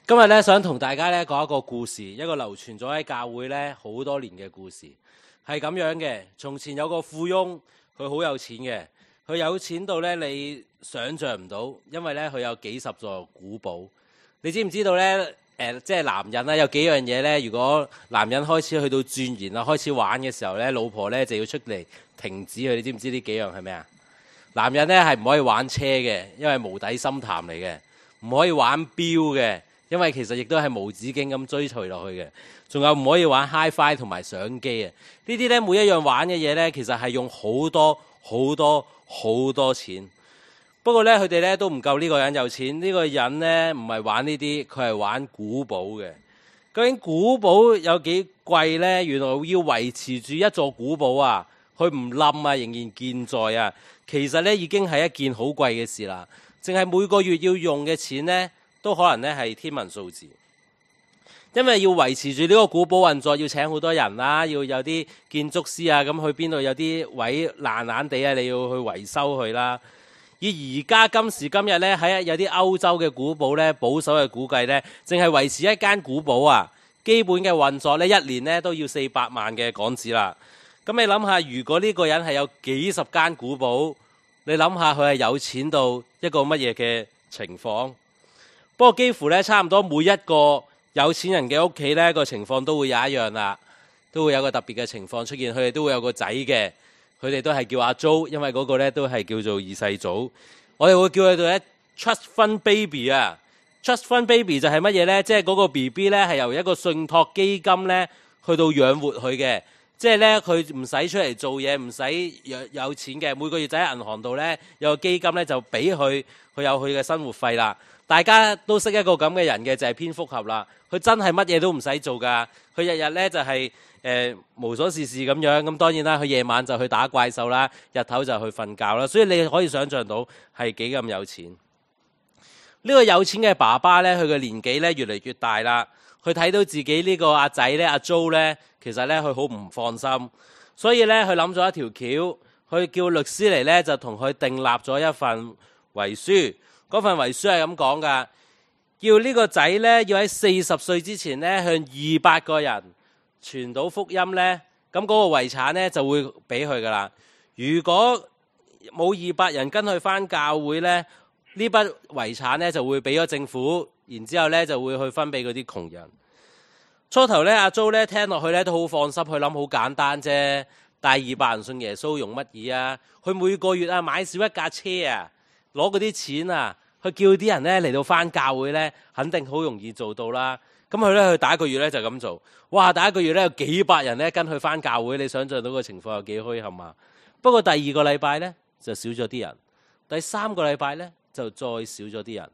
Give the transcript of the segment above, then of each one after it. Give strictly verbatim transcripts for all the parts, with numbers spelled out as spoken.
今日咧想同大家咧講一個故事，一個流傳咗喺教會咧好多年嘅故事，係咁樣嘅。從前有個富翁，佢好有錢嘅，佢有錢到咧你想象唔到，因為咧佢有幾十座古堡。你知唔知道咧？誒、呃，即係男人啦，有幾樣嘢咧。如果男人開始去到鑽研啦，開始玩嘅時候咧，老婆咧就要出嚟停止佢。你知唔知呢幾樣係咩啊？男人咧係唔可以玩車嘅，因為無底深潭嚟嘅；唔可以玩錶嘅，因為其實亦都係無止境咁追隨落去嘅。仲有唔可以玩 Hi-Fi 同埋相機啊！呢啲咧每一樣玩嘅嘢咧，其實係用好多好多好多錢。不過咧，佢哋咧都唔夠呢個人有錢。呢個人咧唔係玩呢啲，佢係玩古堡嘅。究竟古堡有幾貴咧？原來要維持住一座古堡啊，佢唔冧啊，仍然健在啊。其實咧已經係一件好貴嘅事啦。淨係每個月要用嘅錢咧，都可能咧係天文數字。因為要維持住呢個古堡運作，要請好多人啦，要有啲建築師啊，咁去邊度有啲位爛爛地啊，你要去維修佢啦。以而家今時今日咧，喺有啲歐洲嘅古堡咧，保守嘅估計咧，淨係維持一間古堡啊，基本嘅運作咧，一年咧都要四百萬嘅港紙啦。咁你諗下，如果呢個人係有幾十間古堡，你諗下佢係有錢到一個乜嘢嘅情況？不過幾乎咧，差唔多每一個有錢人嘅屋企咧，個情況都會有一樣啦，都會有個特別嘅情況出現，佢哋都會有個仔嘅。佢哋都係叫阿 Jo， 因為嗰個咧都係叫做二世祖。我哋會叫佢做咧 Trust Fund Baby 啊。Trust Fund Baby 就係乜嘢咧？即係嗰個 B B 咧係由一個信託基金咧去到養活佢嘅。即係咧佢唔使出嚟做嘢，唔使有有錢嘅。每個月就喺銀行度咧有個基金咧就俾佢，佢有佢嘅生活費啦。大家都識一個咁嘅人嘅就係蝙蝠俠啦。佢真係乜嘢都唔使做㗎。佢日日咧就係、是。誒、呃、無所事事咁樣，咁當然啦，佢夜晚就去打怪獸啦，日頭就去瞓覺啦，所以你可以想像到係幾咁有錢。呢、這個有錢嘅爸爸呢，佢嘅年紀呢越嚟越大啦，佢睇到自己呢個阿仔呢，阿 Jo 呢，其實呢，佢好唔放心，所以呢，佢諗咗一條橋，佢叫律師嚟呢，就同佢訂立咗一份遺書。嗰份遺書係咁講㗎，要呢個仔呢，要喺四十歲之前呢，向二百個人傳到福音呢，咁嗰個遺產呢就會俾佢噶啦。如果冇二百人跟佢返教會呢，呢筆遺產呢就會俾咗政府，然之後呢就會去分俾嗰啲窮人。初頭呢，阿 Jo 呢聽落去呢都好放心，佢諗好簡單啫，帶二百人信耶穌用乜嘢啊？佢每個月啊買少一架車啊，攞嗰啲錢啊，去叫啲人呢嚟到返教會呢，肯定好容易做到啦。咁佢咧，佢第一個月咧就咁做，哇！第一個月咧有幾百人咧跟佢返教會，你想像到個情況有幾墟冚啊？不過第二個禮拜咧就少咗啲人，第三個禮拜咧就再少咗啲人。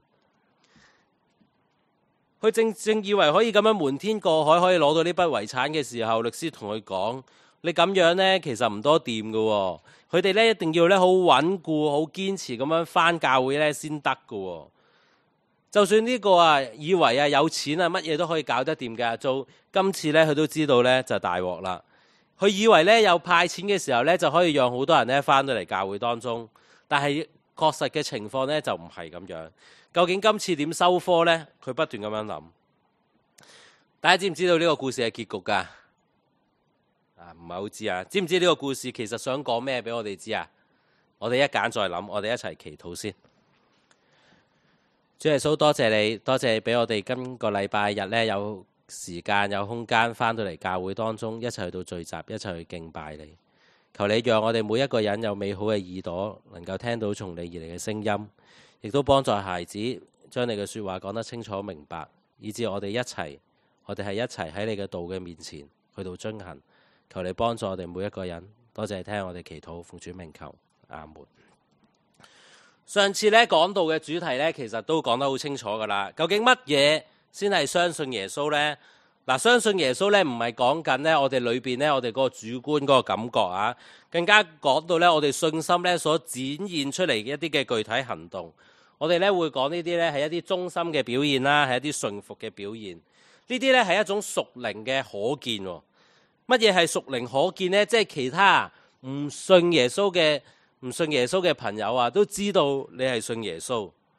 佢正正以為可以咁樣瞞天過海，可以攞到呢筆遺產嘅時候，律師同佢講：你咁樣咧其實唔多掂㗎喎，佢哋咧一定要咧好穩固、好堅持咁樣返教會咧先得㗎喎。就算呢個啊，以為啊有錢啊，乜嘢都可以搞得掂嘅阿 Jo，今次咧佢都知道咧就大鑊啦。佢以為咧有派錢嘅時候咧就可以讓好多人咧翻到嚟教會當中，但係確實嘅情況咧就唔係咁樣。究竟今次點收科咧？佢不斷咁樣諗。大家知唔知道呢個故事嘅結局㗎？啊，唔係好知啊。知唔知呢個故事其實想講咩俾我哋知啊？我哋一揀再諗，我哋一齊祈禱先。主耶穌，多謝你，多謝你俾我哋今個禮拜日咧有時間有空間翻到嚟教會當中，一齊去到聚集，一齊去敬拜你。求你讓我哋每一個人有美好嘅耳朵，能夠聽到從你而嚟嘅聲音，亦都幫助孩子將你嘅說話講得清楚明白，以致我哋一齊，我哋係一齊喺你嘅道嘅面前去到遵行。求你幫助我哋每一個人。多謝你聽我哋祈禱，奉主名求，阿門。上次咧講到嘅主題咧，其實都講得好清楚噶啦。究竟乜嘢先係相信耶穌呢？嗱，相信耶穌咧唔係講緊咧我哋裏邊咧我哋嗰個主觀嗰個感覺啊，更加講到咧我哋信心咧所展現出嚟嘅一啲嘅具體行動。我哋咧會講呢啲咧係一啲忠心嘅表現啦，係一啲順服嘅表現。呢啲咧係一種屬靈嘅可見。乜嘢係屬靈可見呢？即係其他唔信耶穌嘅。唔信耶穌嘅朋友啊，都知道你係信耶穌。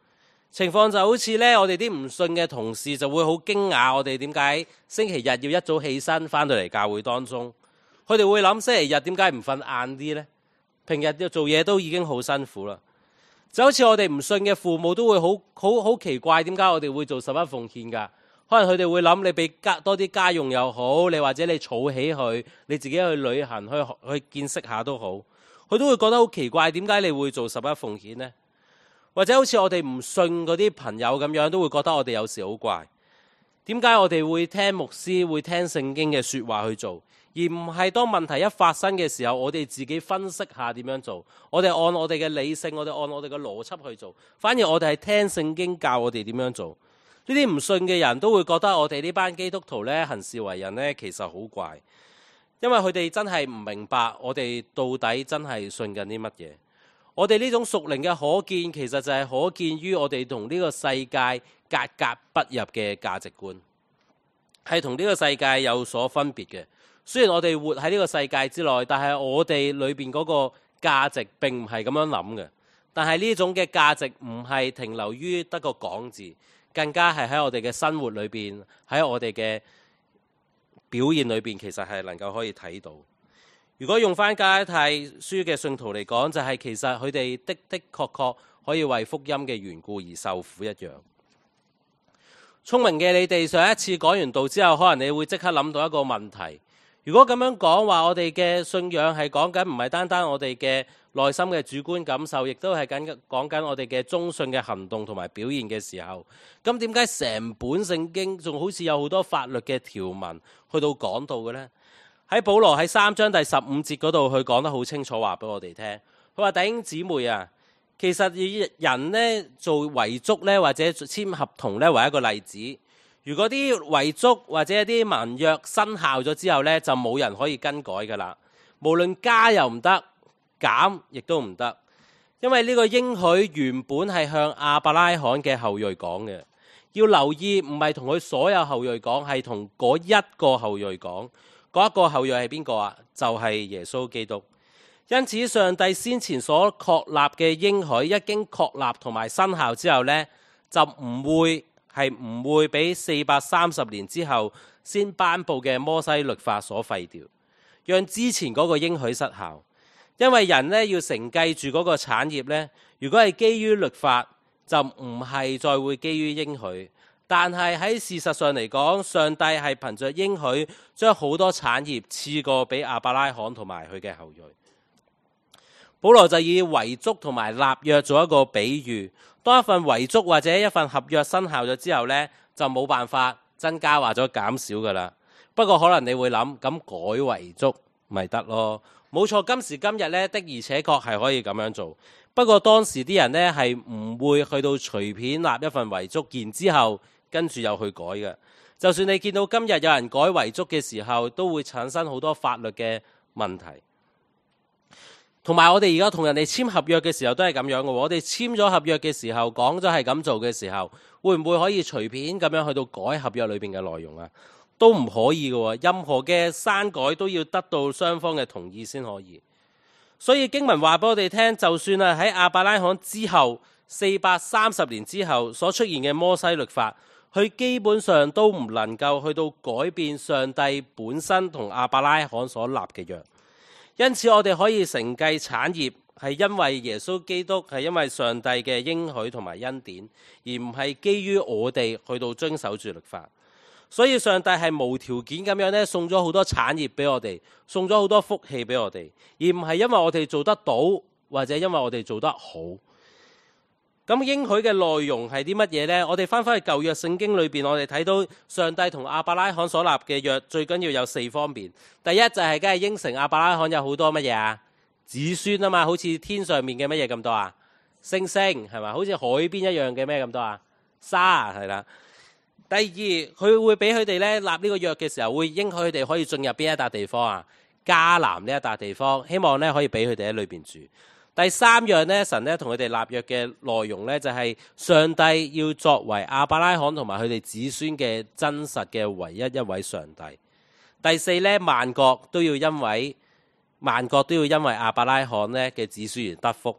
情況就好似咧，我哋啲唔信嘅同事就會好驚訝，我哋點解星期日要一早起身翻到嚟教會當中？佢哋會諗星期日點解唔瞓晏啲呢？平日要做嘢都已經好辛苦啦。就好似我哋唔信嘅父母都會好好好奇怪，點解我哋會做十一奉獻㗎？可能佢哋會諗，你俾多啲家用又好，你或者你儲起佢，你自己去旅行去去見識下都好，佢都會覺得好奇怪，點解你會做十一奉獻呢？或者好似我哋唔信嗰啲朋友咁樣，都會覺得我哋有時好怪。點解我哋會聽牧師會聽聖經嘅說話去做，而唔係當問題一發生嘅時候，我哋自己分析下點樣做，我哋按我哋嘅理性，我哋按我哋嘅邏輯去做，反而我哋係聽聖經教我哋點樣做。呢啲唔信嘅人都會覺得我哋呢班基督徒咧行事為人咧其實好怪，因為佢哋真係唔明白我哋到底真係信緊啲乜嘢。我哋呢種屬靈嘅可見，其實就係可見於我哋同呢個世界格格不入嘅價值觀，係同呢個世界有所分別嘅。雖然我哋活喺呢個世界之內，但係我哋裏邊嗰個價值並唔係咁樣諗嘅。但係呢種嘅價值唔係停留於得個講字，更加係喺我哋嘅生活裏邊，喺我哋嘅表現裏邊，其實係能夠可以睇到。如果用翻加拉太書嘅信徒嚟講，就係、是、其實佢哋的的確確可以為福音嘅緣故而受苦一樣。聰明嘅你哋上一次講完道之後，可能你會即刻諗到一個問題。如果咁樣講話，我哋嘅信仰係講緊唔係單單我哋嘅內心嘅主觀感受，亦都係緊講緊我哋嘅忠信嘅行動同埋表現嘅時候，咁點解成本聖經仲好似有好多法律嘅條文去到講到嘅呢？喺保羅喺三章第十五節嗰度，佢講得好清楚，話俾我哋聽。佢話弟兄姊妹啊，其實以人呢做遺囑呢，或者簽合同呢為一個例子。如果啲遺囑或者一啲盟約生效咗之後呢，就冇人可以更改噶啦。無論加又唔得，減亦都唔得，因為呢個應許原本係向亞伯拉罕嘅後裔講嘅。要留意，唔係同佢所有後裔講，係同嗰一個後裔講。嗰一個後裔係邊個啊？就係耶穌基督。因此上帝先前所確立嘅應許，一經確立同埋生效之後呢，就唔會係唔會俾四百三十年之後先頒布嘅摩西律法所廢掉，讓之前嗰個應許失效。因為人呢要承繼住嗰個產業呢，如果係基於律法，就唔係再會基於應許。但係喺事實上嚟講，上帝係憑着應許將好多產業賜過俾亞伯拉罕同埋佢嘅後裔。保羅就以遺囑同埋立約做一個比喻。當一份遺囑或者一份合約生效咗之後呢，就冇辦法增加或者減少噶啦。不過可能你會諗，咁改遺囑咪得咯？冇錯，今時今日呢的而且確係可以咁樣做。不過當時啲人呢係唔會去到隨便立一份遺囑，然之後跟住又去改嘅。就算你見到今日有人改遺囑嘅時候，都會產生好多法律嘅問題。同埋我哋而家同人哋簽合約嘅時候都係咁樣嘅。我哋簽咗合約嘅時候，講咗係咁做嘅時候，會唔會可以隨便咁樣去到改合約裏邊嘅內容啊？都唔可以嘅。任何嘅刪改都要得到雙方嘅同意先可以。所以經文話俾我哋聽，就算係喺亞伯拉罕之後四百三十年之後所出現嘅摩西律法，佢基本上都唔能夠去到改變上帝本身同亞伯拉罕所立嘅約。因此我哋可以承繼產業，係因為耶穌基督，係因為上帝嘅應許同埋恩典，而唔係基於我哋去到遵守住律法。所以上帝係無條件咁樣咧，送咗好多產業俾我哋，送咗好多福氣俾我哋，而唔係因為我哋做得到，或者因為我哋做得好。咁應許嘅內容係啲乜嘢呢？我哋翻返去舊約聖經裏邊，我哋睇到上帝同亞伯拉罕所立嘅約，最緊要有四方面。第一就係梗係應承亞伯拉罕有好多乜嘢啊？子孫啊嘛，好似天上面嘅乜嘢咁多啊？星星係咪？好似海邊一樣嘅咩咁多啊？沙係啦。第二，佢會俾佢哋咧立呢個約嘅時候，會應許佢哋可以進入邊一笪地方啊？迦南呢一笪地方，希望咧可以俾佢哋喺裏邊住。第三樣咧，神咧同佢哋立約嘅內容咧，就係上帝要作為亞伯拉罕同埋佢哋子孫嘅真實嘅唯一一位上帝。第四咧，萬國都要因為萬國都要因為亞伯拉罕咧嘅子孫而得福。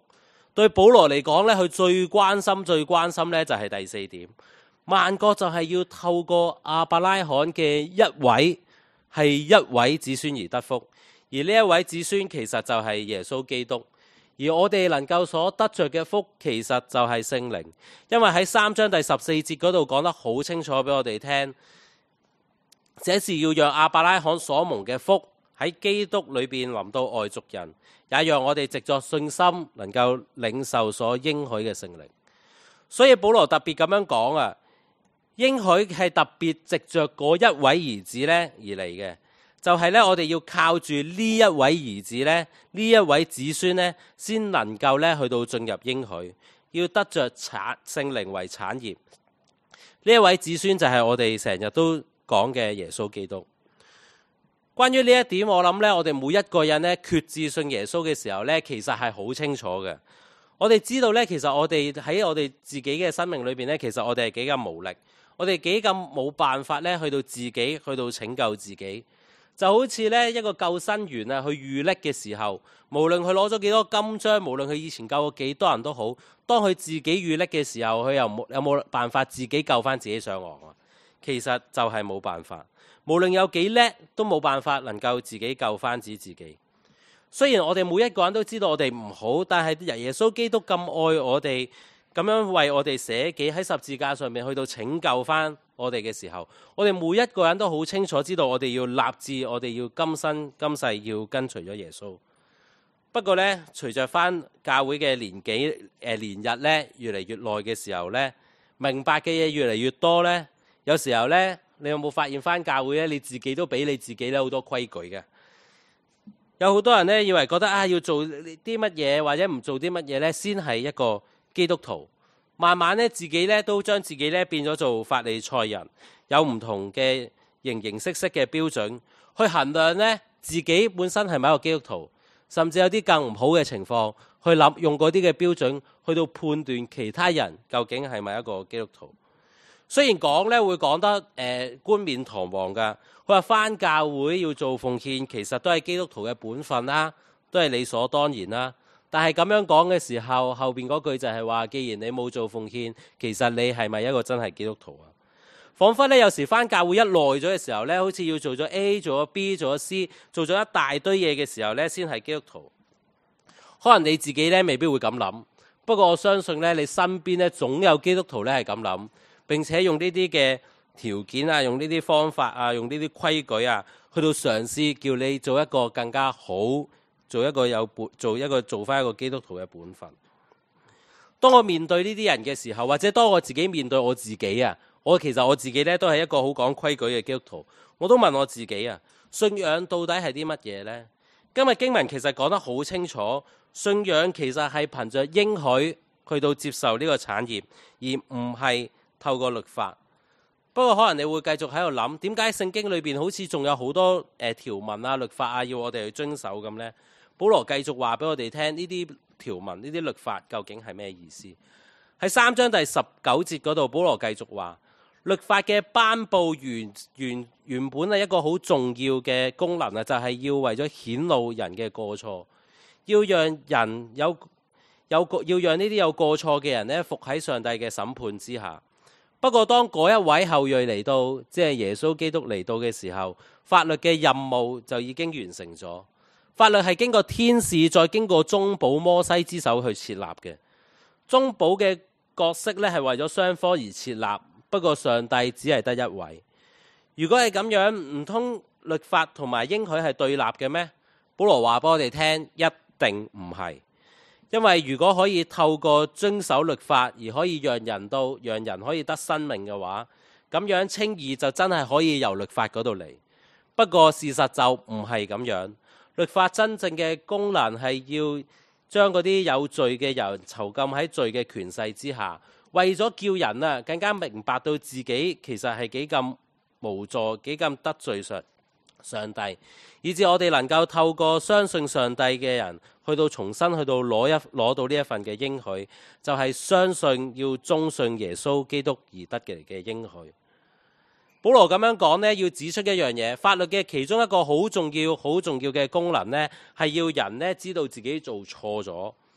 對保羅嚟講咧，佢最關心、最關心咧就係第四點，萬國就係要透過亞伯拉罕嘅一位係一位子孫而得福，而呢一位子孫其實就係耶穌基督。而我哋能夠所得着嘅福，其實就係聖靈，因為喺三章第十四節嗰度講得好清楚俾我哋聽，這是要讓亞伯拉罕所蒙嘅福喺基督裏邊臨到外族人，也讓我哋藉着信心能夠領受所應許嘅聖靈。所以保羅特別咁樣講啊，應許係特別藉着嗰一位兒子咧而嚟嘅。就係咧，我哋要靠住呢一位兒子咧，呢一位子孫咧，先能夠咧去到進入應許，要得着產聖靈為產業。呢一位子孫就係我哋成日都講嘅耶穌基督。關於呢一點，我諗咧，我哋每一個人咧決志信耶穌嘅時候咧，其實係好清楚嘅。我哋知道咧，其實我哋喺我哋自己嘅生命裏邊咧，其實我哋係幾咁無力，我哋幾咁冇辦法咧去到自己去到拯救自己。就好似咧一個救生員啊，去遇溺嘅時候，無論佢攞咗幾多金章，無論佢以前救過幾多人都好，當佢自己遇溺嘅時候，佢又冇有冇辦法自己救翻自己上岸啊？其實就係冇辦法，無論有幾叻，都冇辦法能夠自己救翻自己。雖然我哋每一個人都知道我哋唔好，但係耶穌基督咁愛我哋，咁樣為我哋捨己喺十字架上面去到拯救翻我哋嘅時候，我哋每一個人都好清楚知道我哋要立志，我哋要今生今世要跟隨咗耶穌。不過呢，隨着翻教會嘅年紀誒年日咧越嚟越耐嘅時候呢，明白嘅嘢越嚟越多呢，有時候呢，你有冇發現翻教會咧，你自己都俾你自己咧好多規矩嘅。有好多人呢，以為覺得啊要做啲乜嘢或者唔做啲乜嘢呢，先係一個基督徒。慢慢咧，自己咧都將自己咧變咗做法利賽人，有唔同嘅形形色色嘅標準去衡量咧自己本身係咪一個基督徒，甚至有啲更唔好嘅情況去諗用嗰啲嘅標準去到判斷其他人究竟係咪一個基督徒。雖然講咧會講得誒、呃、冠冕堂皇噶，佢話返教會要做奉獻，其實都係基督徒嘅本分啦，都係理所當然啦。但係咁樣講嘅時候，後邊嗰句就係話，既然你冇做奉獻，其實你係咪一個真係基督徒啊？彷彿咧，有時返教會一耐咗嘅時候咧，好似要做咗 A、做咗 B、做咗 C， 做咗一大堆嘢嘅時候咧，先係基督徒。可能你自己咧未必會咁諗，不過我相信咧，你身邊咧總有基督徒咧係咁諗，並且用呢啲嘅條件啊，用呢啲方法啊，用呢啲規矩啊，去到嘗試叫你做一個更加好。做一個有本，做一個做翻一個基督徒嘅本分。當我面對呢啲人嘅時候，或者當我自己面對我自己啊，我其實我自己咧都係一個好講規矩嘅基督徒。我都問我自己啊，信仰到底係啲乜嘢呢？今日經文其實講得好清楚，信仰其實係憑着應許去到接受呢個產業，而唔係透過律法。不過可能你會繼續喺度諗，點解聖經裏邊好似仲有好多誒條文啊、律法啊，要我哋去遵守咁呢？保羅繼續話俾我哋聽，呢啲條文、呢啲律法究竟係咩意思？喺三章第十九節嗰度，保羅繼續話，律法嘅頒布原原原本係一個好重要嘅功能啊，就係要為咗顯露人嘅過錯，要讓人有有個要讓呢啲有過錯嘅人咧服喺上帝嘅審判之下。不過當嗰一位後裔嚟到，即係耶穌基督嚟到嘅時候，法律嘅任務就已經完成咗。法律係經過天使，再經過中保摩西之手去設立嘅。中保嘅角色咧係為咗雙方而設立，不過上帝只係得一位。如果係咁樣，唔通律法同埋應許係對立嘅咩？保羅話俾我哋聽，一定唔係。因為如果可以透過遵守律法而可以讓人到讓人可以得生命嘅話，咁樣稱義就真係可以由律法嗰度嚟。不過事實就唔係咁樣。律法真正嘅功能係要將嗰啲有罪嘅人囚禁喺罪嘅權勢之下，為咗叫人啊更加明白到自己其實係幾咁無助、幾咁得罪上上帝，以致我哋能夠透過相信上帝嘅人去到重新去到攞一攞到呢一份嘅應許，就係相信要忠信耶穌基督而得嘅嘅應許。保羅咁樣講呢，要指出一樣嘢，法律嘅其中一個好重要、好重要嘅功能呢，係要人呢知道自己做錯咗。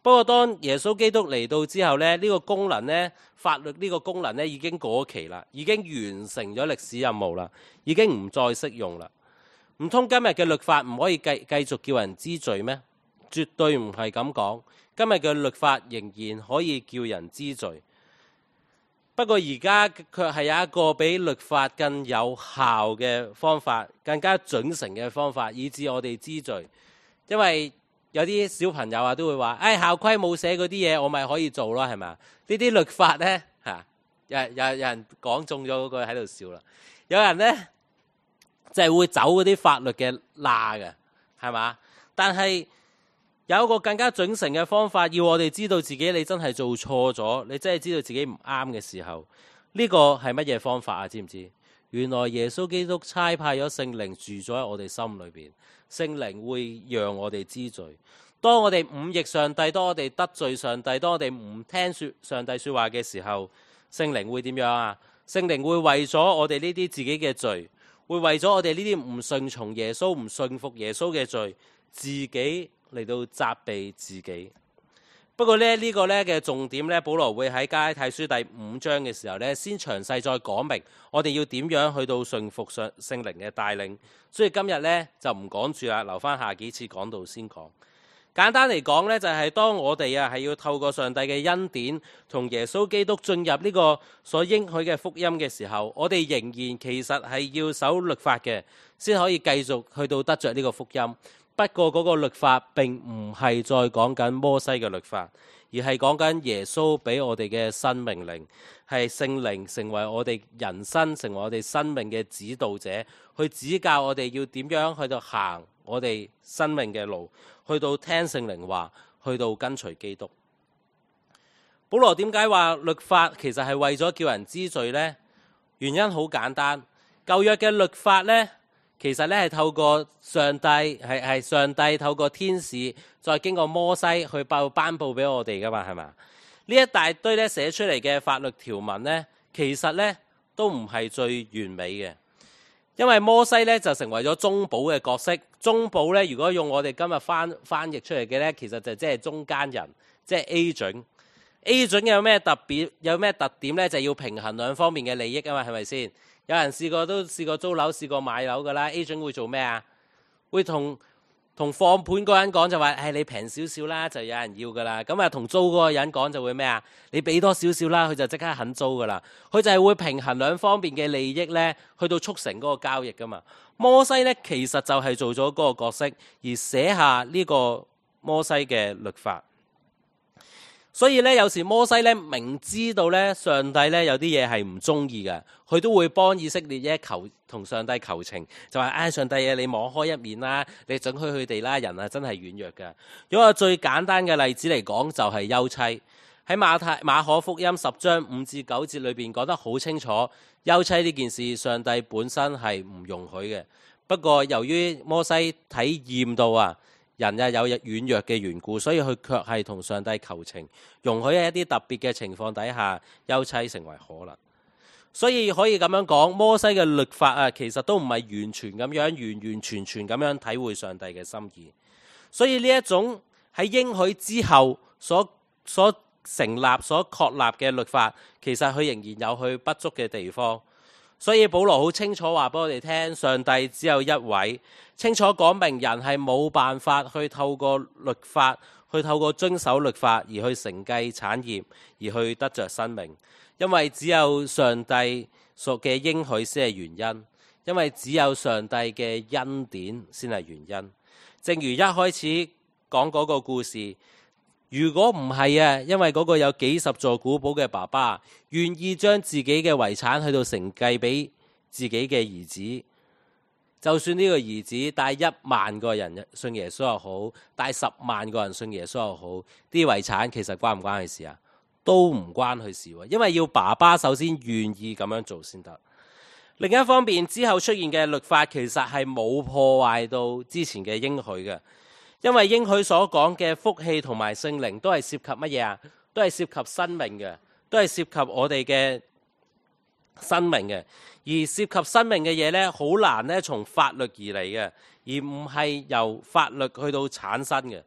不過當耶穌基督嚟到之後咧，呢、這個功能咧，法律呢個功能咧已經過期啦，已經完成咗歷史任務啦，已經唔再適用啦。唔通今日嘅律法唔可以繼繼續叫人知罪咩？絕對唔係咁講。今日嘅律法仍然可以叫人知罪。不過而家卻係有一個比律法更有效嘅方法，更加準繩嘅方法，以致我哋知罪。因為有啲小朋友啊都會話，誒校規冇寫嗰啲嘢，我咪可以做咯，係咪？呢啲律法呢，嚇，有有有人講中咗嗰個喺度笑啦。有人呢，就係會走嗰啲法律嘅罅嘅，係嘛？但係有一個更加準繩嘅方法，要我哋知道自己你真係做錯咗，你真係知道自己唔啱嘅時候，呢個係乜嘢方法啊？知唔知？原來耶穌基督差派咗聖靈住咗喺我哋心裏邊，聖靈會讓我哋知罪。當我哋忤逆上帝，當我哋得罪上帝，當我哋唔聽說上帝說話嘅時候，聖靈會點樣啊？聖靈會為咗我哋呢啲自己嘅罪，會為咗我哋呢啲唔順從耶穌、唔信服耶穌嘅罪，自己嚟到責備自己。不過咧，呢個咧嘅重點咧，保羅會喺加拉太書第五章嘅時候咧，先詳細再講明我哋要點樣去到順服上聖靈嘅帶領。所以今日咧就唔講住啦，留翻下幾次講道先講。簡單嚟講咧，就係當我哋啊係要透過上帝嘅恩典，同耶穌基督進入呢個所應許嘅福音嘅時候，我哋仍然其實係要守律法嘅，先可以繼續去到得着呢個福音。不過嗰個律法並唔係再講緊摩西嘅律法，而係講緊耶穌俾我哋嘅生命靈，係聖靈成為我哋人生、成為我哋生命嘅指導者，去指教我哋要點樣去到行我哋生命嘅路，去到聽聖靈話，去到跟隨基督。保羅點解話律法其實係為咗叫人知罪呢？原因好簡單，舊約嘅律法呢，其實咧係透過上帝，係係上帝透過天使，再經過摩西去報頒布俾我哋噶嘛，係嘛？呢一大堆咧寫出嚟嘅法律條文咧，其實咧都唔係最完美嘅，因為摩西咧就成為咗中保嘅角色。中保咧，如果用我哋今日翻翻譯出嚟嘅咧，其實就即係中間人，即係 agent。agent 有咩特別？有咩特點咧？就係要平衡兩方面嘅利益啊嘛，係咪先？有人試過都試過租樓，試過買樓噶啦。agent 會做咩啊？會同同放盤嗰人講就話，誒、哎、你平少少啦，就有人要噶啦。咁啊，同租嗰個人講就會咩啊？你俾多少少啦，佢就即刻肯租噶啦。佢就係會平衡兩方面嘅利益咧，去到促成嗰個交易噶嘛。摩西咧其實就係做咗嗰個角色，而寫下呢個摩西嘅律法。所以咧，有時摩西咧明知道咧上帝咧有啲嘢係唔中意嘅，佢都會幫以色列咧求同上帝求情，就話：唉、哎，上帝啊，你網開一面啦，你准許佢哋啦，人啊真係軟弱嘅。如果最簡單嘅例子嚟講，就係休妻。喺馬太馬可福音十章五至九節裏邊講得好清楚，休妻呢件事上帝本身係唔容許嘅。不過由於摩西體驗到啊，人啊有軟弱嘅緣故，所以佢卻係同上帝求情，容許喺一啲特別嘅情況底下休妻成為可能。所以可以咁樣講，摩西嘅律法啊，其實都唔係完全咁樣完完全全咁樣體會上帝嘅心意。所以呢一種喺應許之後所所成立、所確立嘅律法，其實佢仍然有佢不足嘅地方。所以保羅好清楚話俾我哋聽，上帝只有一位，清楚講明人係冇辦法去透過律法，去透過遵守律法而去承繼產業，而去得着生命。因為只有上帝所嘅應許先係原因，因為只有上帝嘅恩典先係原因。正如一開始講嗰個故事，如果唔係啊，因為嗰個有幾十座古堡嘅爸爸願意將自己嘅遺產去到承繼俾自己嘅兒子，就算呢個兒子帶一萬個人信耶穌又好，帶十萬個人信耶穌又好，啲遺產其實關唔關佢事啊？都唔關佢事喎，因為要爸爸首先願意咁樣做先得。另一方面，之後出現嘅律法其實係冇破壞到之前嘅應許嘅。因為應許所講嘅福氣同埋聖靈都係涉及乜嘢啊？都係涉及生命嘅，都係涉及我哋嘅生命嘅。而涉及生命嘅嘢咧，好難咧從法律而嚟嘅，而唔係由法律去到產生嘅。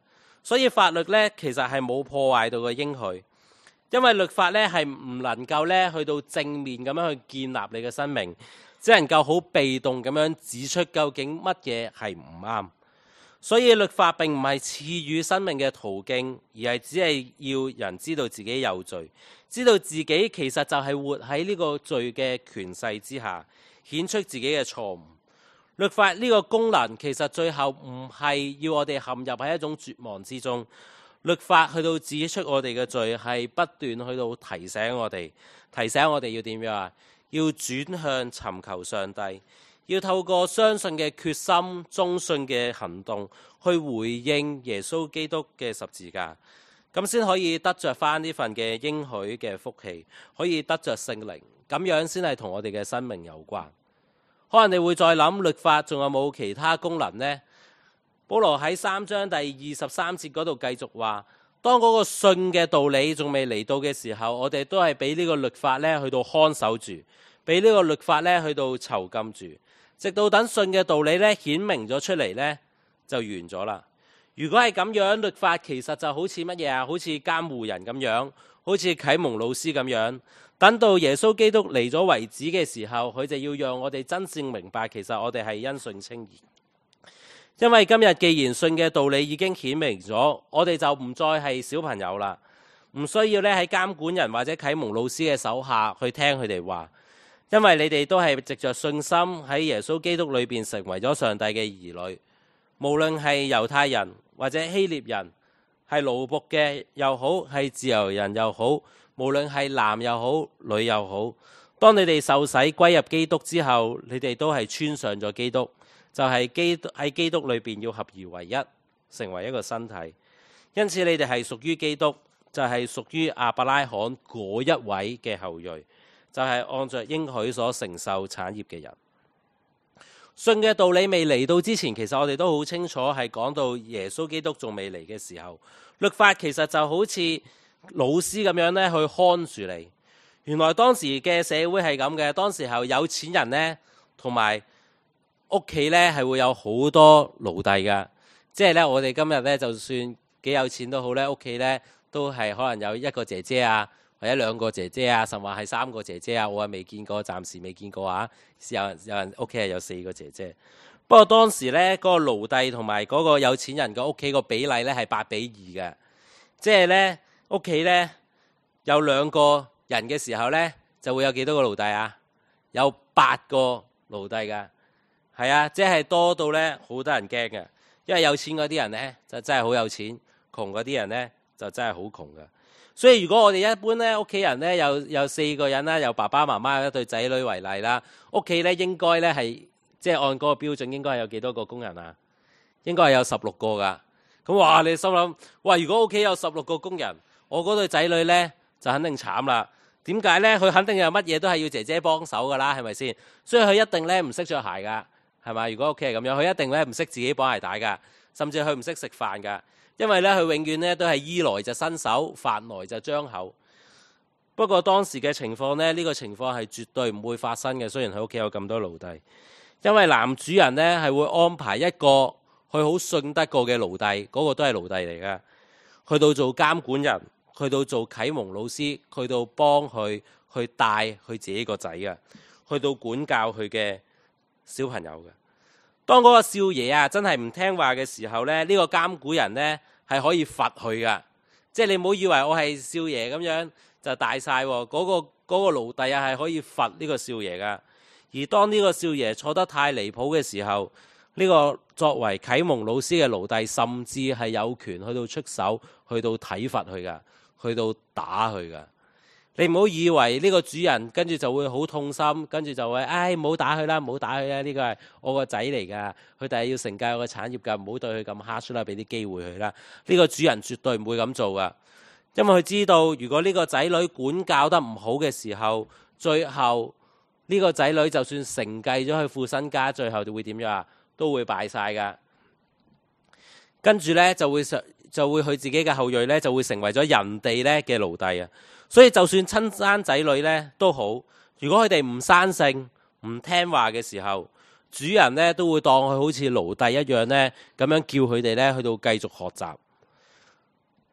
所以法律咧其實係冇破壞到個應許，因為律法咧係唔能夠咧去到正面咁樣去建立你嘅生命，只能夠好被動咁樣指出究竟乜嘢係唔啱。所以律法並唔係賜予生命嘅途徑，而係只係要人知道自己有罪，知道自己其實就係活喺呢個罪嘅權勢之下，顯出自己嘅錯誤。律法呢個功能其實最後唔係要我哋陷入喺一種絕望之中，律法去到指出我哋嘅罪，係不斷去到提醒我哋，提醒我哋要點樣啊？要轉向尋求上帝，要透過相信嘅決心、忠信嘅行動去回應耶穌基督嘅十字架，咁先可以得着翻呢份嘅應許嘅福氣，可以得着聖靈，咁樣先係同我哋嘅生命有關。可能你會再諗，律法仲有冇其他功能呢？保羅喺三章第二十三節嗰度繼續話，當嗰個信嘅道理仲未嚟到嘅時候，我哋都係俾呢個律法咧去到看守住，俾呢個律法咧去到囚禁住，直到等信嘅道理咧顯明咗出嚟咧就完咗啦。如果係咁樣，律法其實就好似乜嘢啊？好似監護人咁樣，好似啟蒙老師咁樣。等到耶穌基督嚟咗為止嘅時候，佢就要讓我哋真正明白，其實我哋係因信稱義。因為今日既然信嘅道理已經顯明咗，我哋就唔再係小朋友啦，唔需要咧喺監管人或者啟蒙老師嘅手下去聽佢哋話。因為你哋都係藉着信心喺耶穌基督裏邊成為咗上帝嘅兒女，無論係猶太人或者希臘人，係奴僕嘅又好，係自由人又好，無論係男又好，女又好，當你哋受洗歸入基督之後，你哋都係穿上咗基督，就係基督喺基督裏邊要合而為一，成為一個身體。因此你哋係屬於基督，就係屬於亞伯拉罕嗰一位嘅後裔，就係按着應許所承受產業嘅人。信嘅道理未嚟到之前，其實我哋都好清楚係講到耶穌基督仲未嚟嘅時候，律法其實就好似老師咁樣咧去看住你。原來當時嘅社會係咁嘅，當時候有錢人呢，同埋屋企呢係會有好多奴隸噶，即係呢，我哋今日呢，就算幾有錢都好呢，屋企呢都係可能有一個姐姐啊，或者兩個姐姐啊，甚至係三個姐姐啊，我係未見過，暫時未見過啊。有人有人屋企係有四個姐姐，不過當時呢，嗰個奴隸同埋嗰個有錢人嘅屋企個比例呢係八比二嘅，即係呢，屋企呢有兩個人嘅時候呢，就會有幾多個奴隸啊？有八個奴隸噶，係啊，即係多到呢好多人驚嘅，因為有錢嗰啲人呢，就真係好有錢，窮嗰啲人呢，就真係好窮噶。所以如果我哋一般咧，屋企人咧有有四個人啦，有爸爸媽媽有一對仔女為例啦，屋企咧應該咧係即係按嗰個標準，應該係有幾多個工人啊？應該係有十六個噶。咁哇，你心諗哇，如果屋企有十六個工人，我嗰對仔女咧就肯定慘啦。點解咧？佢肯定有乜嘢都係要姐姐幫手噶啦，係咪先？所以佢一定咧唔識着鞋噶，係咪？如果屋企係咁樣，佢一定咧唔識自己綁鞋帶噶，甚至佢唔識食飯噶。因為咧，佢永遠咧都係衣來就伸手，飯來就張口。不過當時嘅情況呢，呢、呢個情況係絕對唔會發生嘅。雖然佢屋企有咁多奴隸，因為男主人呢係會安排一個佢好信得過嘅奴隸，嗰、嗰個都係奴隸嚟嘅，去到做監管人，去到做啟蒙老師，去到幫佢去帶佢自己個仔嘅，去到管教佢嘅小朋友嘅。當嗰個少爺啊真係唔聽話嘅時候咧，呢、呢個監管人呢係可以罰佢噶，即係你唔好以為我係少爺咁樣就大晒喎。嗰、嗰個嗰、嗰個奴隸啊係可以罰呢個少爺噶。而當呢個少爺錯得太離譜嘅時候，呢、呢個作為啟蒙老師嘅奴隸，甚至係有權去到出手，去到體罰佢噶，去到打佢噶。你唔好以為呢個主人跟住就會好痛心，跟住就會唉，唔好打佢啦，唔好打佢啦，呢個係我個仔嚟噶，佢第日要承繼我個產業噶，唔好對佢咁 harsh 啦，俾啲機會佢啦。呢個主人絕對唔會咁做噶，因為佢知道如果呢個仔女管教得唔好嘅時候，最後呢個仔女就算承繼咗佢父身家，最後就會點樣啊？都會敗晒噶。跟住呢，就會就會佢自己嘅後裔呢，就會成為咗人哋呢嘅奴隸啊。所以就算親生仔女咧都好，如果佢哋唔生性、唔聽話嘅時候，主人咧都會當佢好似奴隸一樣咧，咁樣叫佢哋咧去到繼續學習。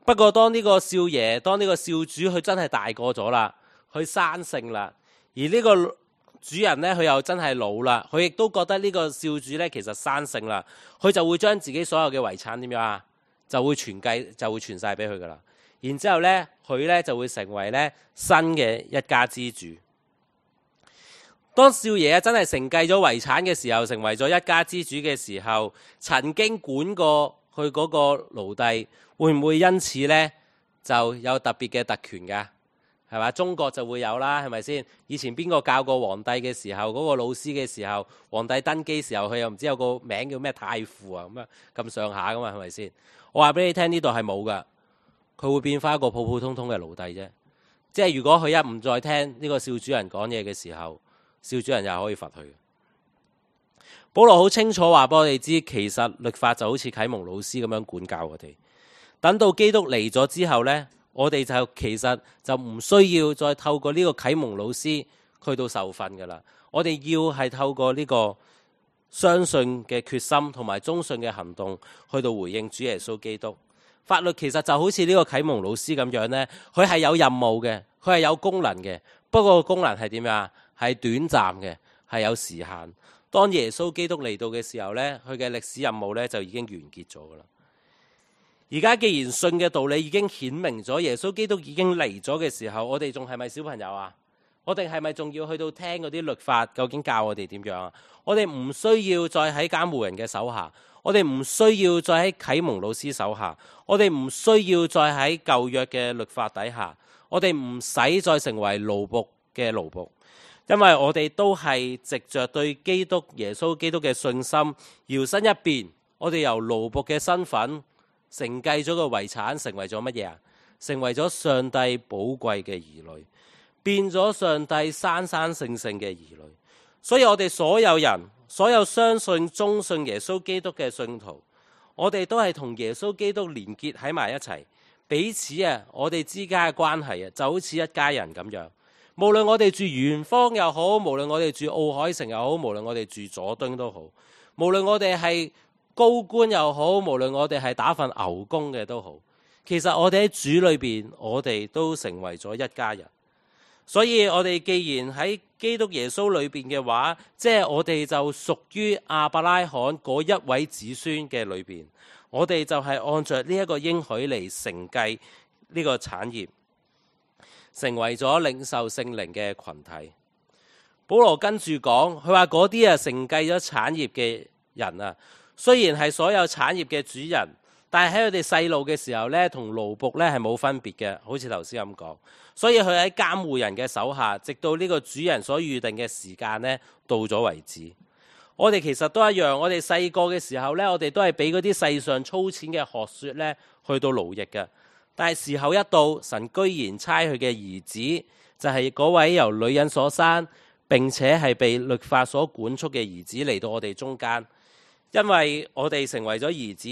不過當呢個少爺，當呢個少主佢真係大個咗啦，佢生性啦，而呢個主人呢，佢又真係老啦，佢亦都覺得呢個少主呢，其實生性啦，佢就會將自己所有嘅遺產點樣啊，就會傳繼，就會傳晒俾佢噶啦。然之後呢，佢呢就會成為呢新嘅一家之主。當少爺啊真係承繼咗遺產嘅時候，成為咗一家之主嘅時候，曾經管過佢嗰個奴隸，會唔會因此呢就有特別嘅特權㗎？係嘛？中國就會有啦，係咪先？以前邊個教過皇帝嘅時候，嗰、嗰個老師嘅時候，皇帝登基時候，佢又唔知有個名叫咩太傅啊，咁樣咁上下噶嘛，係咪先？我話俾你聽，呢度係冇噶，佢會變翻一個普普通通嘅奴隸啫。即係如果佢一唔再聽呢個少主人講嘢嘅時候，少主人又可以罰佢。保羅好清楚話俾我哋知，其實律法就好似啟蒙老師咁樣管教我哋。等到基督嚟咗之後呢，我哋就其實就唔需要再透過呢個啟蒙老師去到受訓噶啦。我哋要係透過呢個相信嘅決心同埋忠信嘅行動去到回應主耶穌基督。法律其實就好似呢個啟蒙老師咁樣呢，佢係有任務嘅，佢係有功能嘅。不過功能係點樣？係短暫嘅，係有時限。當耶穌基督嚟到嘅時候呢，佢嘅歷史任務呢就已經完結咗噶啦。而家既然信嘅道理已經顯明咗，耶穌基督已經嚟咗嘅時候，我哋仲係咪小朋友啊？我哋係咪仲要去到聽嗰啲律法，究竟教我哋點樣啊？我哋唔需要再喺監護人嘅手下，我哋唔需要再喺啟蒙老師手下，我哋唔需要再喺舊約嘅律法底下，我哋唔使再成為奴僕嘅奴僕，因為我哋都係藉着對基督耶穌基督嘅信心，搖身一變，我哋由奴僕嘅身份承繼咗個遺產，成為咗乜嘢啊？成為咗上帝寶貴嘅兒女，變咗上帝生生性性嘅兒女。所以我哋所有人，所有相信忠信耶穌基督嘅信徒，我哋都係同耶穌基督連結喺埋一齊，彼此啊，我哋之間嘅關係啊，就好似一家人咁樣。無論我哋住元芳又好，無論我哋住奧海城又好，無論我哋住佐敦都好，無論我哋係高官又好，無論我哋係打份牛工嘅都好，其實我哋喺主裏邊，我哋都成為咗一家人。所以我哋既然喺基督耶穌裏邊嘅話，即係我哋就屬於亞伯拉罕嗰一位子孫嘅裏邊，我哋就係按着呢一個應許嚟承繼呢個產業，成為咗領受聖靈嘅群體。保羅跟住講，佢話嗰啲啊承繼咗產業嘅人啊，雖然係所有產業嘅主人，但係喺佢哋細路嘅時候呢，同奴僕呢係冇分別嘅，好似頭先咁講。所以佢喺監護人嘅手下，直到呢個主人所預定嘅時間呢到咗為止。我哋其實都一樣，我哋細個嘅時候呢，我哋都係俾嗰啲世上粗淺嘅學說呢去到奴役嘅。但係時候一到，神居然差佢嘅兒子，就係嗰位由女人所生，並且係被律法所管束嘅兒子嚟到我哋中間。因為我哋成為咗兒子，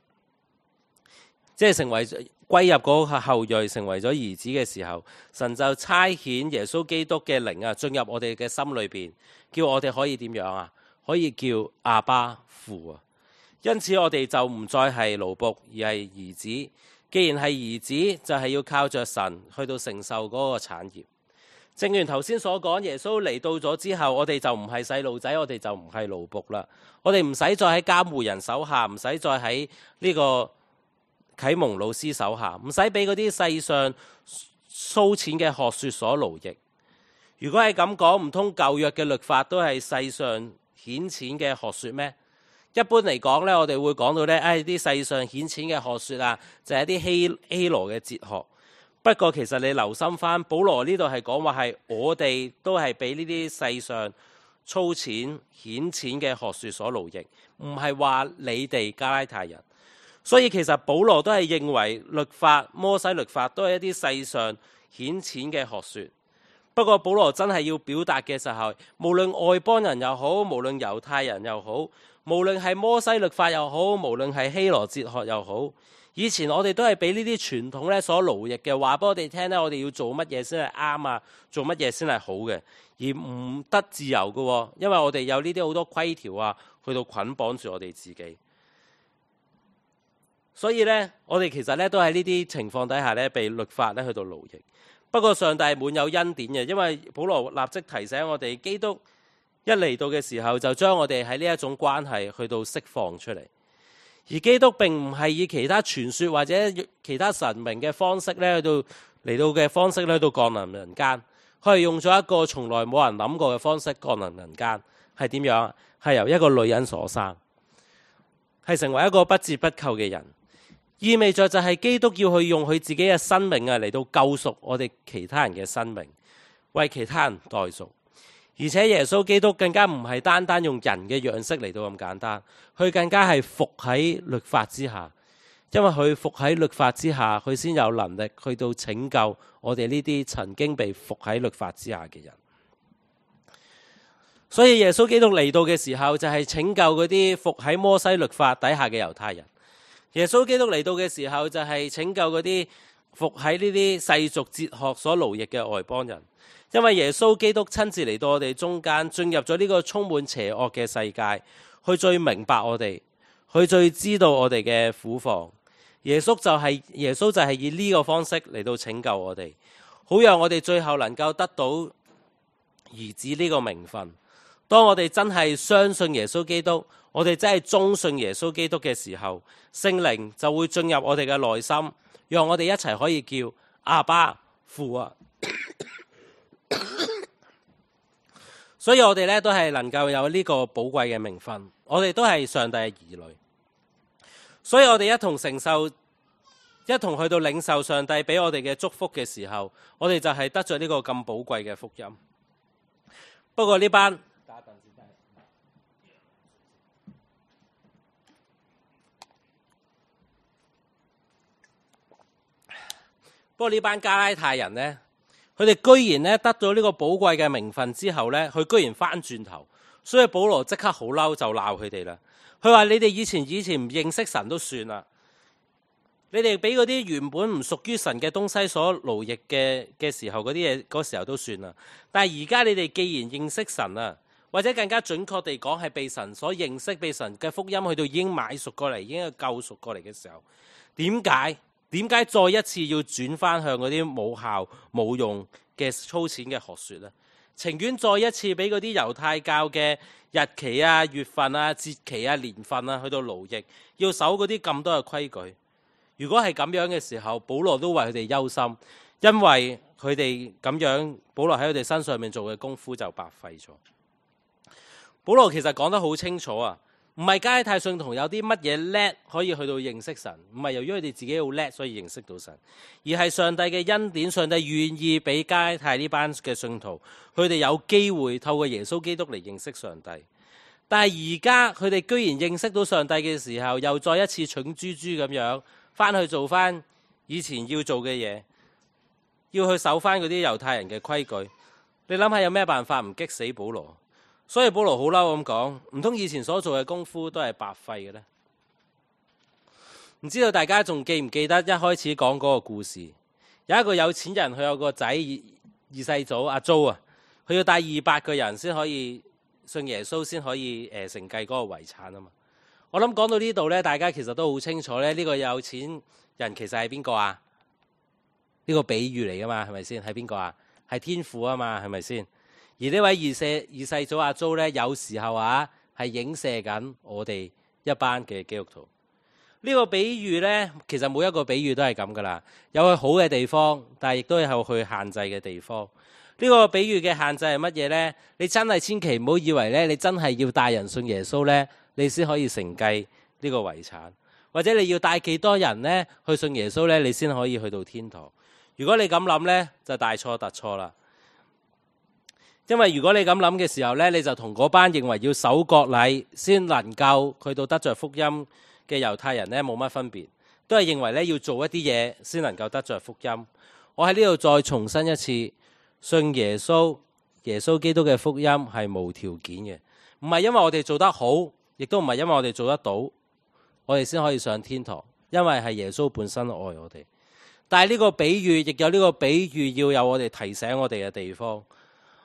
即係成為歸入嗰個後裔，成為咗兒子嘅時候，神就差遣耶穌基督嘅靈啊進入我哋嘅心裏邊，叫我哋可以點樣啊？可以叫阿爸父啊！因此我哋就唔再係奴僕，而係兒子。既然係兒子，就係要靠着神去到承受嗰個產業。正如頭先所講，耶穌嚟到咗之後，我哋就唔係細路仔，我哋就唔係奴僕啦。我哋唔使再喺監護人手下，唔使再喺呢個啟蒙老師手下，唔使俾嗰啲世上粗淺嘅學說所奴役。如果係咁講，唔通舊約嘅律法都係世上顯淺嘅學說咩？一般嚟講呢，我哋會講到呢，誒啲世上顯淺嘅學說啊，就係一啲希希羅嘅哲學。不過其實你留心翻，保羅呢度係講話係我哋都係俾呢啲世上粗淺顯淺嘅學說所奴役，唔係話你哋加拉太人。所以其實保羅都係認為律法摩西律法都係一啲世上顯淺嘅學說。不過保羅真係要表達嘅時候，無論外邦人又好，無論猶太人又好，無論係摩西律法又好，無論係希羅哲學又好，以前我哋都係俾呢啲傳統咧所奴役嘅，話俾我哋聽咧，我哋要做乜嘢先係啱啊，做乜嘢先係好嘅，而唔得自由嘅，因為我哋有呢啲好多規條啊，去到捆綁住我哋自己。 所以咧，我哋其實咧都喺呢啲情況底下咧，被律法咧去到奴役。不過上帝滿有恩典嘅，因為保羅立即提醒我哋，基督一嚟到嘅時候，就將我哋喺呢一種關係去到釋放出嚟。而基督並唔係以其他傳說或者其他神明嘅方式咧，去到嚟到嘅方式咧，去到降臨人間。佢係用咗一個從來冇人諗過嘅方式降臨人間，係點樣？係由一個女人所生，係成為一個不折不扣嘅人，意味着就係基督要去用佢自己嘅生命啊嚟到救贖我哋其他人嘅生命，為其他人代贖。而且耶穌基督更加唔係單單用人嘅樣式嚟到咁簡單，佢更加係服喺律法之下，因為佢服喺律法之下，佢先有能力去到拯救我哋呢啲曾經被服喺律法之下嘅人。所以耶穌基督嚟到嘅時候，就係拯救嗰啲服喺摩西律法底下嘅猶太人。耶穌基督嚟到嘅時候，就係拯救嗰啲服喺呢啲世俗哲學所奴役嘅外邦人。因為耶穌基督親自嚟到我哋中間，進入咗呢個充滿邪惡嘅世界，佢最明白我哋，佢最知道我哋嘅苦況。耶穌就係耶穌就係以呢個方式嚟到拯救我哋，好讓我哋最後能夠得到兒子呢個名分。當我哋真係相信耶穌基督，我哋真係忠信耶穌基督嘅時候，聖靈就會進入我哋嘅內心，讓我哋一齊可以叫阿爸父啊。所以我哋咧都係能夠有呢個寶貴嘅名分，我哋都係上帝嘅兒女。所以我哋一同承受，一同去到領受上帝俾我哋嘅祝福嘅時候，我哋就係得咗呢個咁寶貴嘅福音。不過呢班，不過呢班加拉太人呢，佢哋居然咧得咗呢個寶貴嘅名分之後呢，佢居然翻轉頭，所以保羅即刻好嬲，就鬧佢哋啦。佢話：你哋以前以前唔認識神都算啦，你哋俾嗰啲原本唔屬於神嘅東西所奴役嘅嘅時候，嗰啲嘢嗰時候都算啦。但係而家你哋既然認識神啊，或者更加準確地講係被神所認識，被神嘅福音去到已經買贖過嚟，已經係救贖過嚟嘅時候，點解？點解再一次要轉翻向嗰啲冇效冇用嘅粗淺嘅學說呢？情願再一次俾嗰啲猶太教嘅日期啊、月份啊、節期啊、年份啊去到奴役，要守嗰啲咁多嘅規矩。如果係咁樣嘅時候，保羅都為佢哋憂心，因為佢哋咁樣，保羅喺佢哋身上面做嘅功夫就白費咗。保羅其實講得好清楚啊！唔係加拉太信徒有啲乜嘢叻可以去到認識神，唔係由於佢哋自己好叻所以認識到神，而係上帝嘅恩典，上帝願意俾加拉太呢班嘅信徒，佢哋有機會透過耶穌基督嚟認識上帝。但係而家佢哋居然認識到上帝嘅時候，又再一次蠢豬豬咁樣翻去做翻以前要做嘅嘢，要去守翻嗰啲猶太人嘅規矩。你諗下有咩辦法唔激死保羅？所以保羅好嬲咁講，唔通以前所做嘅功夫都係白費嘅呢？唔知道大家仲記唔記得一開始講嗰個故事？有一個有錢人，佢有個仔二世祖阿租啊，佢要帶二百個人先可以信耶穌，先可以誒承繼嗰個遺產啊嘛。我諗講到呢度呢，大家其實都好清楚咧，呢個有錢人其實係邊個啊？呢個比喻嚟噶嘛，係咪先？係邊個啊？係天父啊嘛，係咪先？而呢位二世二世祖阿租咧，有時候啊係影射緊我哋一班嘅基督徒。呢、這個比喻咧，其實每一個比喻都係咁噶啦，有佢好嘅地方，但係亦都有佢限制嘅地方。呢、這個比喻嘅限制係乜嘢咧？你真係千祈唔好以為咧，你真係要帶人信耶穌咧，你先可以承繼呢個遺產，或者你要帶幾多人咧去信耶穌咧，你先可以去到天堂。如果你咁諗咧，就大錯特錯啦。因為如果你咁諗嘅時候呢，你就同嗰班認為要守國禮先能夠去到得着福音嘅猶太人呢冇乜分別，都係認為呢要做一啲嘢先能夠得着福音。我喺呢度再重申一次，信耶穌，耶穌基督嘅福音係無條件嘅，唔係因為我哋做得好，亦都唔係因為我哋做得到，我哋先可以上天堂，因為係耶穌本身愛我哋。但係呢個比喻亦有呢個比喻要有我哋提醒我哋嘅地方。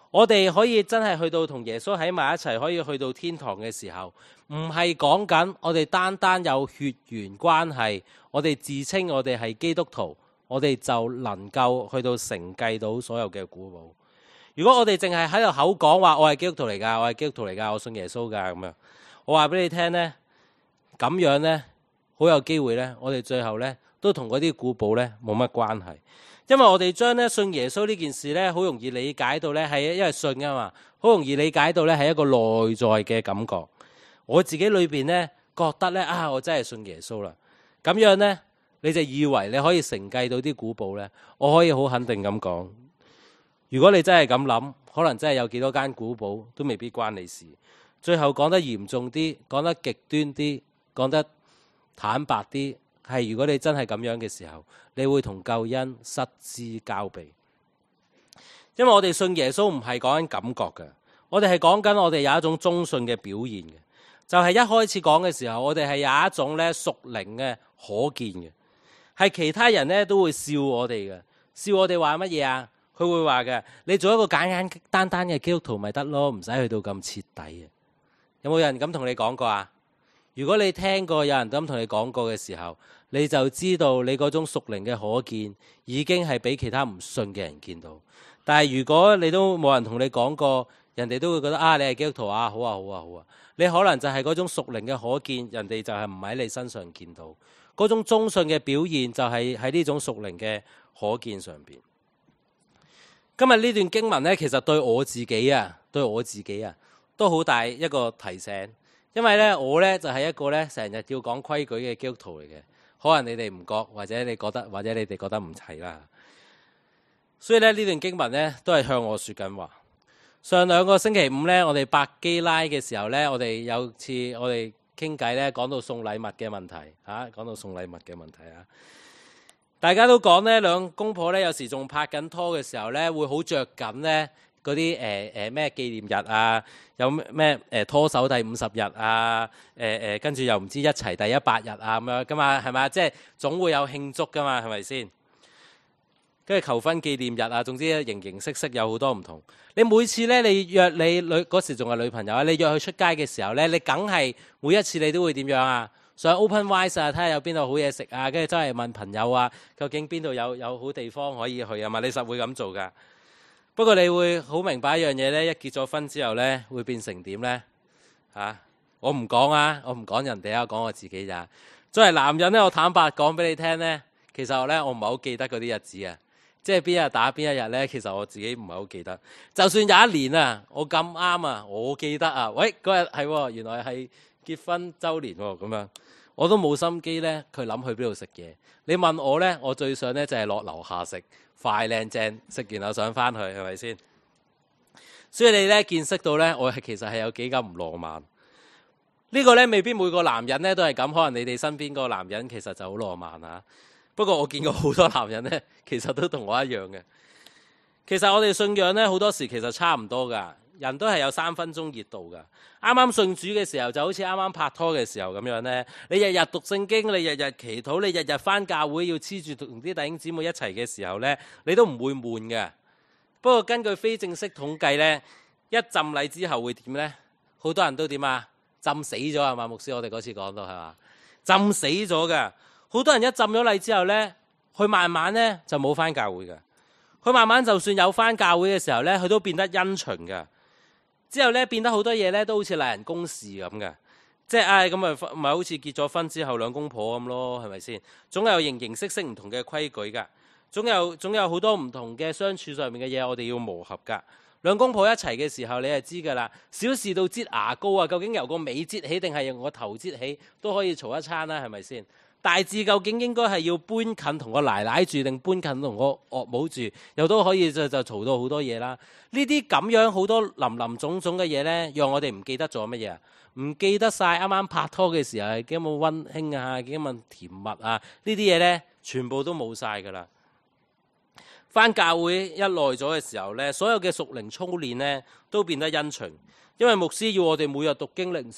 我哋可以真係去到同耶穌喺埋一齊，可以去到天堂嘅時候，唔係講緊我哋單單有血緣關係，我哋自稱我哋係基督徒，我哋就能夠去到承繼到所有嘅古寶。如果我哋淨係喺度口講話我係基督徒嚟㗎，我係基督徒嚟㗎，我信耶穌㗎咁樣，我話俾你聽呢，咁樣呢，好有機會呢，我哋最後呢都同嗰啲古寶呢冇乜關係。因為我哋將咧信耶穌呢件事咧，好容易理解到咧係因為信啊嘛，好容易理解到咧係一個內在嘅感覺。我自己裏邊咧覺得咧啊，我真係信耶穌啦。咁樣咧，你就以為你可以承繼到啲古寶咧？我可以好肯定咁講，如果你真係咁諗，可能真係有幾多間古堡都未必關你事。最後講得嚴重啲，講得極端啲，講得坦白啲，係如果你真係咁樣嘅時候，你會同救恩失之交臂。因為我哋信耶穌唔係講緊感覺嘅，我哋係講緊我哋有一種忠信嘅表現嘅。就係一開始講嘅時候，我哋係有一種咧屬靈嘅可見嘅，係其他人咧都會笑我哋嘅，笑我哋話乜嘢啊？佢會話嘅，你做一個簡簡單單嘅基督徒咪得咯，唔使去到咁徹底嘅。有冇人咁同你講過啊？如果你聽過有人咁同你講過嘅時候，你就知道你嗰種屬靈嘅可見已經係俾其他唔信嘅人見到。但係如果你都冇人同你講過，人哋都會覺得啊，你係基督徒啊，好啊好啊好啊。你可能就係嗰種屬靈嘅可見，人哋就係唔喺你身上見到嗰種忠信嘅表現，就係喺呢種屬靈嘅可見上邊。今日呢段經文呢，其實對我自己啊，對我自己啊，都好大一個提醒。因為呢，我呢就係一個呢成日要講規矩嘅基督徒嚟嘅。可能你哋唔覺，或者你覺得，或者你哋覺得唔齊啦。所以呢，呢段經文呢，都係向我說緊話。上兩個星期五呢，我哋百基拉嘅時候呢，我哋有次我哋傾偈呢，講到送禮物嘅問題嚇，講到送禮物嘅問題啊。大家都講呢，兩公婆呢，有時仲拍緊拖嘅時候呢，會好着緊呢嗰啲誒誒咩紀念日啊，有咩誒拖手第五十日啊，誒、呃、誒跟住又唔知一齊第一百日啊咁樣噶嘛，係咪？即係總會有慶祝噶嘛，係咪先？跟住求婚紀念日啊，總之形形色色有好多唔同。你每次咧，你約你女嗰時仲係女朋友啊，你約佢出街嘅時候咧，你梗係每一次你都會點樣啊？上 OpenRice 啊，睇下有邊度好嘢食啊，跟住真係問朋友啊，究竟邊度有有好地方可以去啊嘛？你實會咁做噶。不過你會好明白一樣嘢咧，一結咗婚之後咧，會變成點咧？嚇、啊，我唔講啊，我唔講人哋啊，講我自己咋。作為男人咧，我坦白講俾你聽咧，其實咧我唔係好記得嗰啲日子啊。即係邊日打邊一日呢？其實我自己唔係好記得。就算有一年啊，我咁啱啊，我記得啊，喂嗰日係原來係結婚週年喎，咁樣我都冇心機呢，佢諗去邊度食嘢。你問我呢，我最想呢就係落樓下食，快靚正食完後上翻去，係咪先？所以你呢見識到呢，我係其實係有幾咁唔浪漫。呢個呢未必每個男人呢都係咁，可能你哋身邊個男人其實就好浪漫啊。不過我見過好多男人呢，其實都同我一樣嘅。其實我哋信仰呢，好多時其實差唔多噶，人都係有三分鐘熱度噶。啱啱信主嘅時候，就好似啱啱拍拖嘅時候咁樣呢。你日日讀聖經，你日日祈禱，你日日返教會，要黐住同啲弟兄姊妹一齊嘅時候呢，你都唔會悶嘅。不過根據非正式統計呢，一浸禮之後會點呢？好多人都點啊？浸死咗係嘛？牧師，我哋嗰次講到係嘛？浸死咗㗎。好多人一浸咗禮之後呢，佢慢慢呢就冇返教會嘅。佢慢慢就算有返教會嘅時候呢，佢都變得因循嘅。之後呢，變得好多嘢呢都好似例行公事咁嘅。即係唉咁咪咪好似結咗婚之後兩公婆咁咯，係咪先？總有形形色色唔同嘅規矩㗎，總有總有好多唔同嘅相處上面嘅嘢，我哋要磨合㗎。兩公婆一齊嘅時候，你就知㗎啦。小事到擠牙膏啊，究竟由個尾擠起定係由個頭擠起，都可以嘈一餐啦，係咪先？大致究竟應該係要搬近同個奶奶住定搬近同個岳母住，又都可以就就嘈到好多嘢啦。呢啲咁樣好多林林總總嘅嘢呢，讓我哋唔記得咗乜嘢啊？唔記得晒啱啱拍拖嘅時候係幾咁溫馨啊，幾咁甜蜜啊？呢啲嘢呢，全部都冇晒㗎啦。返教會一耐咗嘅時候呢，所有嘅屬靈操練呢，都變得因循，因為牧師要我哋每日讀經靈修。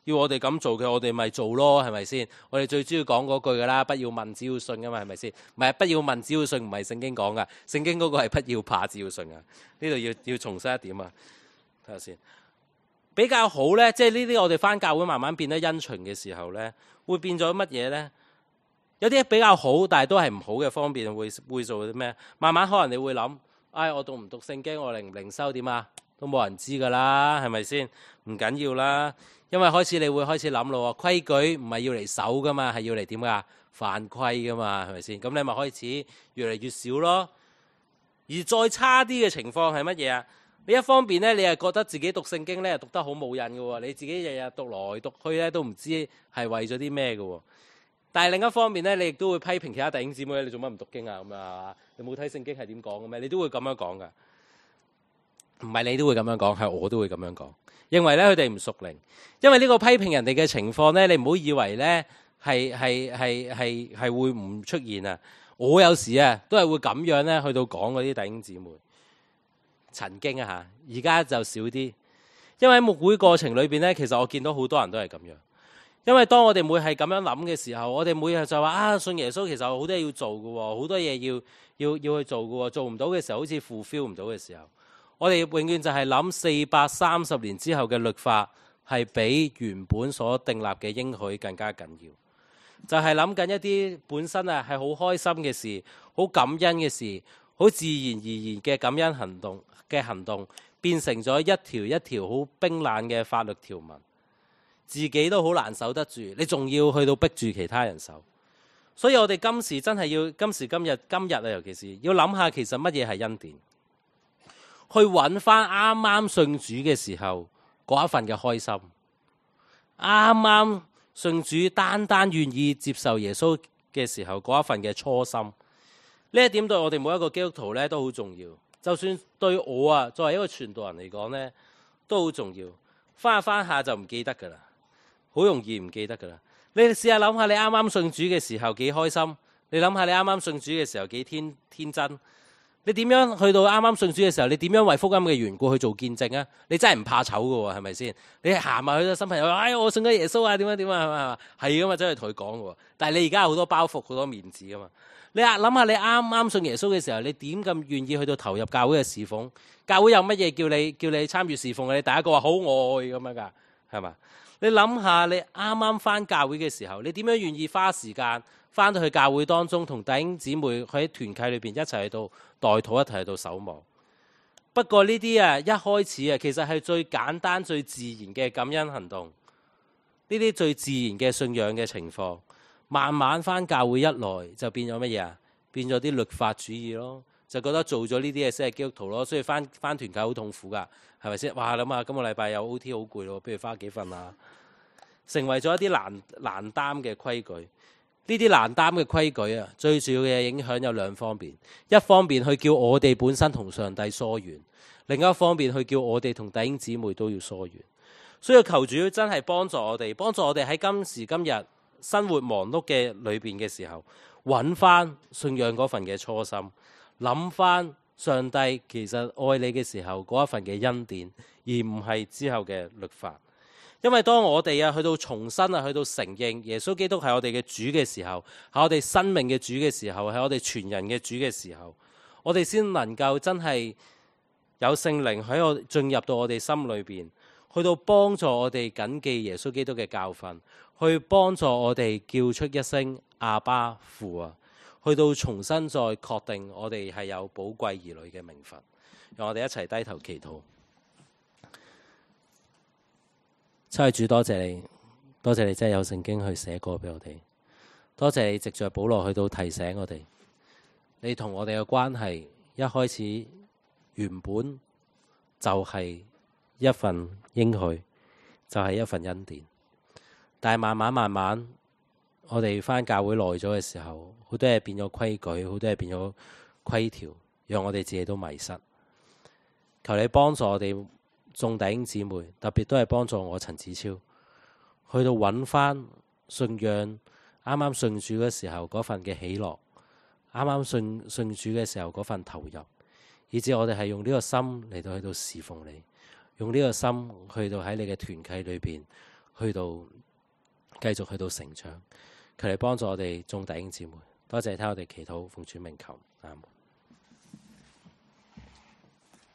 要我哋咁做嘅，我哋咪做咯，係咪先？我哋最主要講嗰句噶啦，不要問，只要信噶嘛，係咪先？唔係不要問，只要信，唔係聖經講噶，聖經嗰個係不要怕，只要信啊。呢度要要重申一點啊，睇下先。比較好咧，即係呢啲我哋返教會慢慢變得因循嘅時候咧，會變咗乜嘢咧？有啲比較好，但係都係唔好嘅方面，會會做啲咩？慢慢可能你會諗，唉，我讀唔讀聖經，我靈唔靈修點啊？都冇人知噶啦，係咪先？唔緊要啦。因為開始你會開始諗咯，規矩唔係要嚟守噶嘛，係要嚟點噶？犯規噶嘛，係咪先？咁你咪開始越嚟越少咯。而再差啲嘅情況係乜嘢啊？呢一方面咧，你係覺得自己讀聖經咧讀得好冇癮嘅喎，你自己日日讀來讀去咧都唔知係為咗啲咩嘅喎。但係另一方面咧，你亦都會批評其他弟兄姊妹，你做乜唔讀經啊？咁啊，你冇睇聖經係點講嘅咩？你都會咁樣講噶。唔係你都會咁樣講，係我都會咁樣講。認為咧佢哋唔屬靈，因為呢個批評人哋嘅情況咧，你唔好以為咧係係係係係會唔出現啊！我有時啊都係會咁樣咧去到講嗰啲弟兄姊妹，曾經啊嚇，而家就少啲。因為喺牧會過程裏邊咧，其實我見到好多人都係咁樣。因為當我哋每係咁樣諗嘅時候，我哋每日就話啊，信耶穌其實好多嘢要做嘅喎，好多嘢要要要去做嘅喎，做唔到嘅時候好似 fulfill 唔到嘅時候。我哋永遠就係諗四百三十年之後嘅律法係比原本所訂立嘅應許更加緊要，就係諗緊一啲本身啊係好開心嘅事、好感恩嘅事、好自然而然嘅感恩行動嘅行動，變成咗一條一條好冰冷嘅法律條文，自己都好難守得住，你仲要去到逼住其他人守。所以我哋今時真係要今時今日今日啊，尤其是要諗下其實乜嘢係恩典。去揾翻啱啱信主嘅時候嗰一份嘅開心，啱啱信主單單願意接受耶穌嘅時候嗰一份嘅初心，呢一點對我哋每一個基督徒咧都好重要。就算對我啊作為一個傳道人嚟講咧，都好重要。翻下翻下就唔記得噶啦，好容易唔記得噶啦。你試下諗下，你啱啱信主嘅時候幾開心，你諗下你啱啱信主嘅時候幾天天真。你點樣去到啱啱信主嘅時候，你點樣為福音嘅緣故去做見證啊？你真係唔怕醜㗎喎，係咪先？你行埋去個新朋友，哎，我信咗耶穌啊，點樣點啊，係嘛？係噶嘛，真係同佢講㗎喎。但係你而家好多包袱，好多面子噶嘛。你啊諗下，你啱啱信耶穌嘅時候，你點咁願意去到投入教會嘅侍奉？教會有乜嘢叫你叫你參與侍奉？你第一個話好愛咁樣㗎，係嘛？你諗下，你啱啱返教會嘅時候，你點樣願意花時間返到去教會當中，同弟兄姊妹喺團契裏邊一齊去到代禱，一齊去到守望。不過呢啲啊，一開始啊，其實係最簡單、最自然嘅感恩行動。呢啲最自然嘅信仰嘅情況，慢慢返教會一來就變咗乜嘢啊？變咗啲律法主義咯，就覺得做咗呢啲嘢先係基督徒咯，所以返返團契好痛苦㗎，係咪先？哇！諗下今個禮拜有 O T 好攰咯，不如返屋企瞓啊！成為咗一啲難難擔嘅規矩。呢啲難擔嘅規矩啊，最主要嘅影響有兩方面。一方面去叫我哋本身同上帝疏遠，另一方面去叫我哋同弟兄姊妹都要疏遠。所以求主真係幫助我哋，幫助我哋喺今時今日生活忙碌嘅裏邊嘅時候，揾翻信仰嗰份嘅初心，諗翻上帝其實愛你嘅時候嗰一份嘅恩典，而唔係之後嘅律法。因為當我哋啊去到重新啊去到承認耶穌基督係我哋嘅主嘅時候，係我哋生命嘅主嘅時候，係我哋全人嘅主嘅時候，我哋先能夠真係有聖靈喺我進入到我哋心裏邊，去到幫助我哋謹記耶穌基督嘅教訓，去幫助我哋叫出一聲阿爸父啊，去到重新再確定我哋係有寶貴兒女嘅名分。讓我哋一齊低頭祈禱。親愛主，多謝你，多謝你真係有聖經去寫過俾我哋，多謝你藉着保羅去到提醒我哋，你同我哋嘅關係一開始原本就係一份應許，就係一份恩典，但係慢慢慢慢，我哋返教會耐咗嘅時候，好多嘢變咗規矩，好多嘢變咗規條，讓我哋自己都迷失。求你幫助我哋眾弟兄姊妹，特別都係幫助我陳子超，去到揾翻信仰，啱啱信主嘅時候嗰份嘅喜樂，啱啱信信主嘅時候嗰份投入，以至我哋係用呢個心嚟到去到侍奉你，用呢個心去到喺你嘅團契裏邊去到繼續去到成長。佢嚟幫助我哋眾弟兄姊妹。多謝聽我哋祈禱，奉主名求，阿門。